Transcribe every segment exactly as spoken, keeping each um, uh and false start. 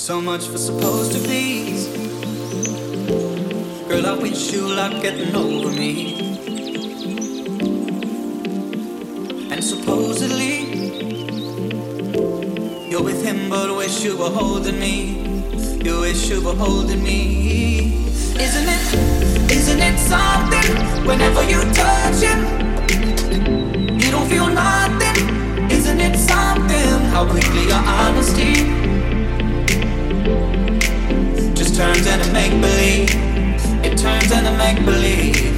So much for supposed to be. Girl, I wish you luck getting over me. And supposedly you're with him, but wish you were holding me. You wish you were holding me. Isn't it, isn't it something? Whenever you touch him, you don't feel nothing. Isn't it something? How quickly your honesty just turns into make-believe. It turns into make-believe.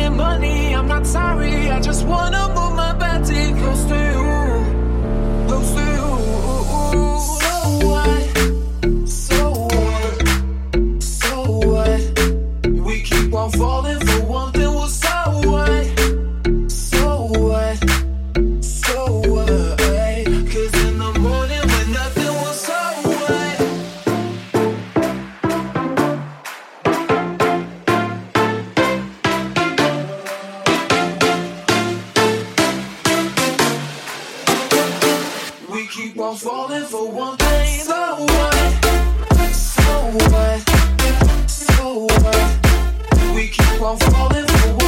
and money, I'm not sorry. I just wanna move my body close to you, close to you. So what? So what? So what? We keep on falling for one thing. Well, so what? So what? So what? 'Cause in the morning when nothing was so what? We keep on falling for one thing. So what? So what? So what? We keep on falling for one